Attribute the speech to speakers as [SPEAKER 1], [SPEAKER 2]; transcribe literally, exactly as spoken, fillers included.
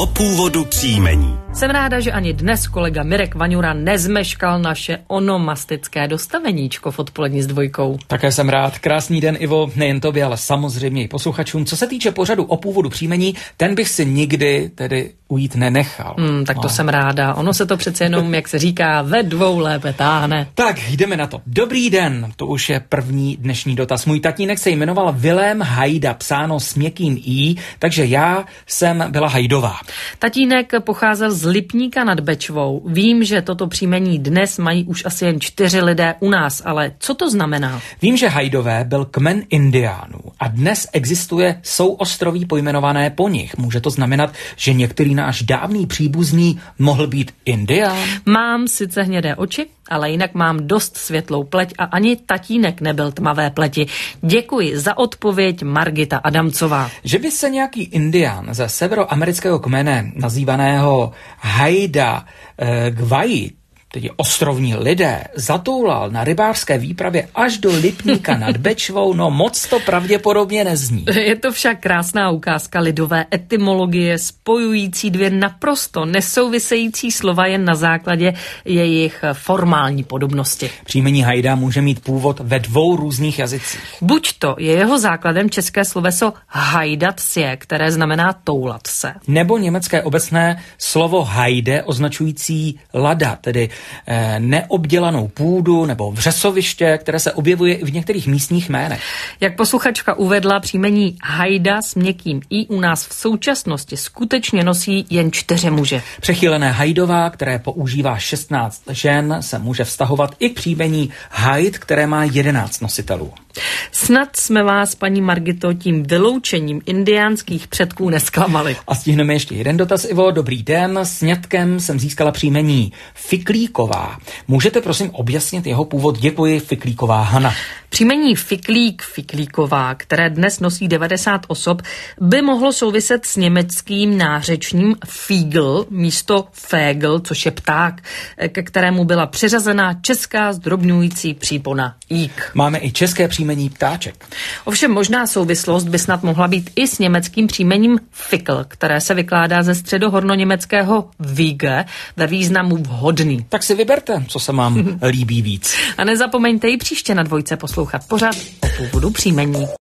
[SPEAKER 1] O původu příjmení.
[SPEAKER 2] Jsem ráda, že ani dnes kolega Mirek Vaňura nezmeškal naše onomastické dostaveníčko v Odpoledni s dvojkou.
[SPEAKER 3] Také jsem rád. Krásný den, Ivo, nejen tobě, ale samozřejmě i posluchačům. Co se týče pořadu O původu příjmení, ten bych si nikdy tedy ujít nenechal.
[SPEAKER 2] Hmm, tak to
[SPEAKER 3] no.
[SPEAKER 2] jsem ráda. Ono se to přece jenom, jak se říká, ve dvou lépe táhne.
[SPEAKER 3] Tak, jdeme na to. Dobrý den, to už je první dnešní dotaz. Můj tatínek se jmenoval Vilém Hajda, psáno s měkkým i, takže já jsem byla Hajdová.
[SPEAKER 2] Tatínek pocházel z Lipníka nad Bečvou. Vím, že toto příjmení dnes mají už asi jen čtyři lidé u nás, ale co to znamená?
[SPEAKER 3] Vím, že Hajdové byl kmen indiánů a dnes existuje souostroví pojmenované po nich. Může to znamenat, že některý náš dávný příbuzný mohl být indián?
[SPEAKER 2] Mám sice hnědé oči, ale jinak mám dost světlou pleť a ani tatínek nebyl tmavé pleti. Děkuji za odpověď, Margita Adamcová.
[SPEAKER 3] Že by se nějaký indián ze severoamerického kmene nazývaného Haida eh, Gwaii, tedy ostrovní lidé, zatoulal na rybářské výpravě až do Lipníka nad Bečvou, no moc to pravděpodobně nezní.
[SPEAKER 2] Je to však krásná ukázka lidové etymologie spojující dvě naprosto nesouvisející slova jen na základě jejich formální podobnosti.
[SPEAKER 3] Příjmení Hajda může mít původ ve dvou různých jazycích.
[SPEAKER 2] Buď to je jeho základem české sloveso hajdat se, které znamená toulat se.
[SPEAKER 3] Nebo německé obecné slovo hajde označující lada, tedy eh, neobdělanou půdu nebo vřesoviště, které se objevuje i v některých místních jménech.
[SPEAKER 2] Jak posluchačka uvedla, příjmení Hajda s měkkým i u nás v současnosti skutečně nosí jen čtyři muže.
[SPEAKER 3] Přechýlené Hajdová, které používá šestnáct žen, se může vztahovat i k příjmení Hajd, které má jedenáct nositelů.
[SPEAKER 2] Snad jsme vás, paní Margito, tím vyloučením indiánských předků nesklamali.
[SPEAKER 3] A stihneme ještě jeden dotaz, Ivo. Dobrý den, s ňatkem jsem získala příjmení Fiklíková. Můžete prosím objasnit jeho původ? Děkuji, Fiklíková Hana.
[SPEAKER 2] Příjmení Fiklík, Fiklíková, které dnes nosí devadesát osob, by mohlo souviset s německým nářečním Fígl místo Fégl, což je pták, ke kterému byla přiřazena česká zdrobňující přípona ík.
[SPEAKER 3] Máme i české příjmení ptáček.
[SPEAKER 2] Ovšem možná souvislost by snad mohla být i s německým příjmením Fikl, které se vykládá ze středohornoněmeckého Wiege ve významu vhodný.
[SPEAKER 3] Tak si vyberte, co se vám líbí víc.
[SPEAKER 2] A nezapomeňte i příště na dvojce poslouchat pořad O původu příjmení.